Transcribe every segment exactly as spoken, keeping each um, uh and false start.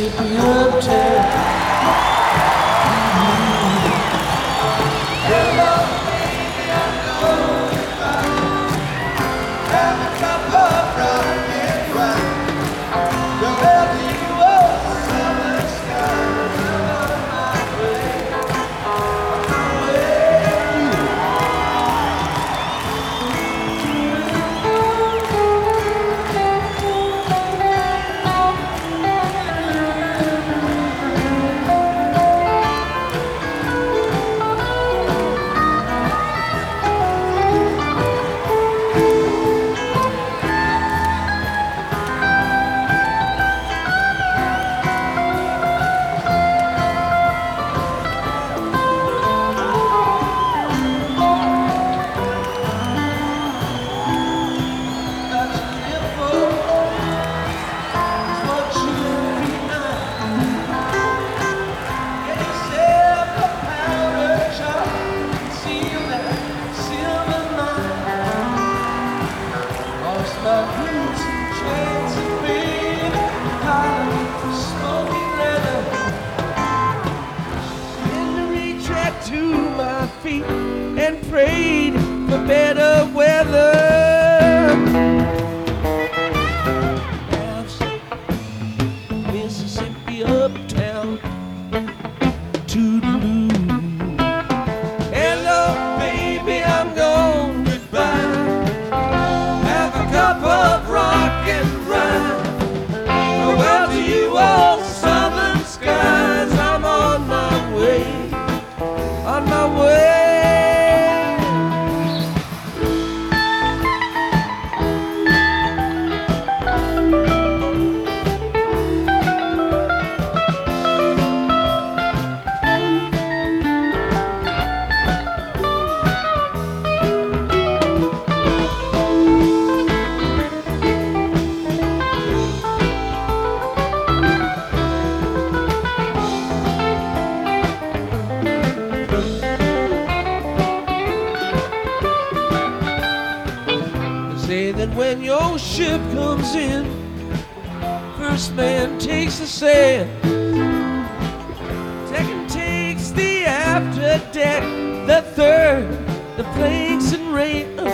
Mississippi uptown. And prayed for better weather. Mississippi uptown, toodaloo. Hello, baby, I'm gone, goodbye. Have a cup of rock and rye. Farewell to you, old southern skies. I'm on my way, on my way. Say that when your ship comes in, first man takes the sail, second takes the after deck, the third the planks and rails.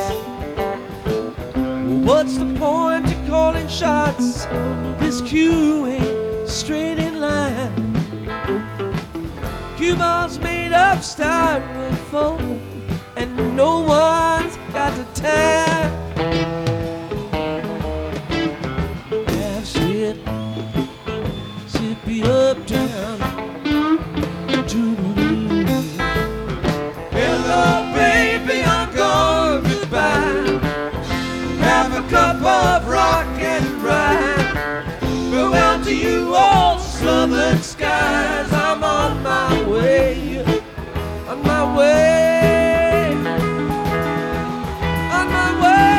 What's the point of calling shots? This queue ain't straight in line. Cue balls made of styrofoam, and no one's got the time. Mississippi uptown, toodaloo. Hello, baby, I'm gone, goodbye. Have a cup of rock and rye. Farewell to you, old southern skies. I'm on my way, on my way, on my way.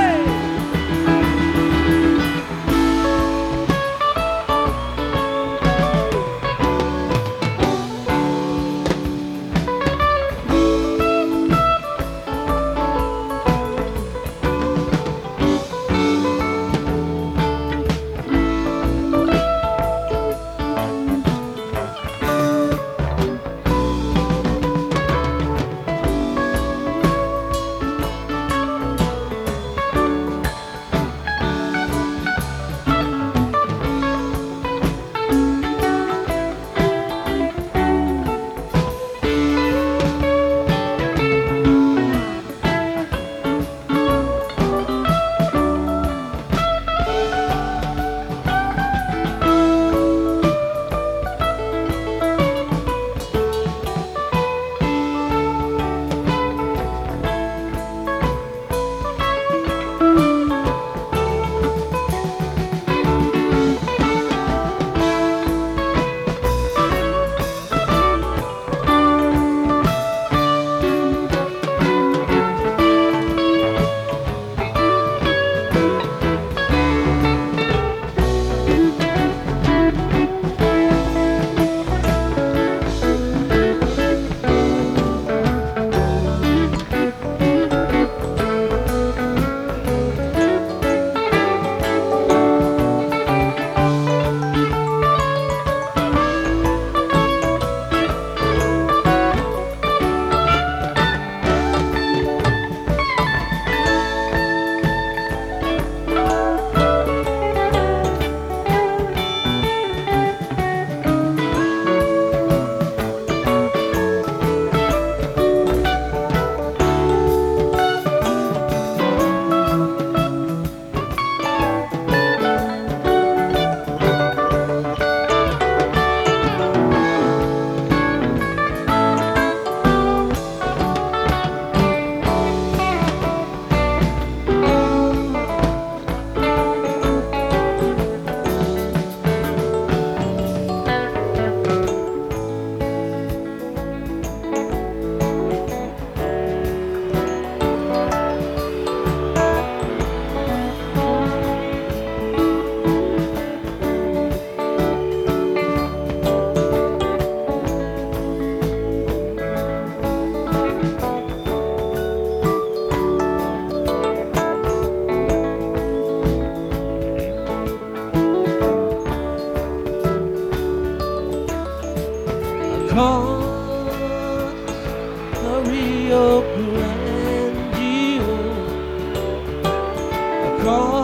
call